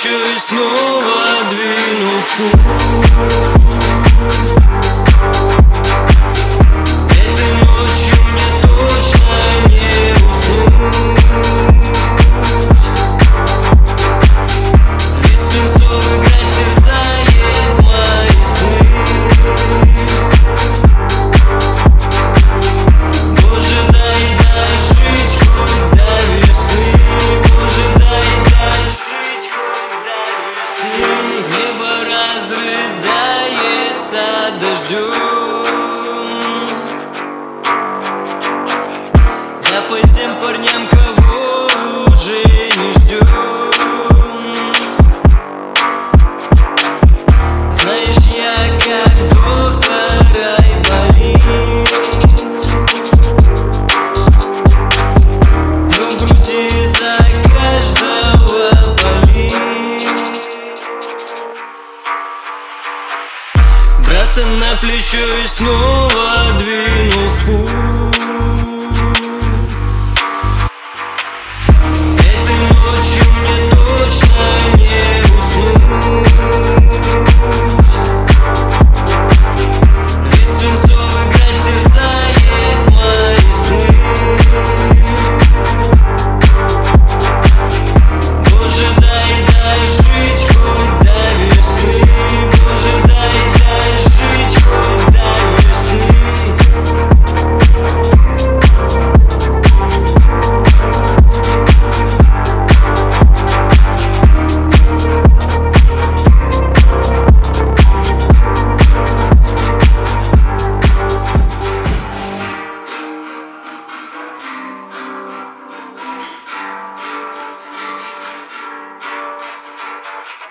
плечо и снова двину в путь. Этой ночью мне точно не уснуть, ведь свинцовый град терзает мои сны. Боже, дай жить хоть до весны. Боже, дай жить хоть до весны. Небо разрыдается дождем. Да по тем парням, кого уже не ждем. Знаешь, я как доктор айболит, но в груди за каждого болит. Брата на плечо и снова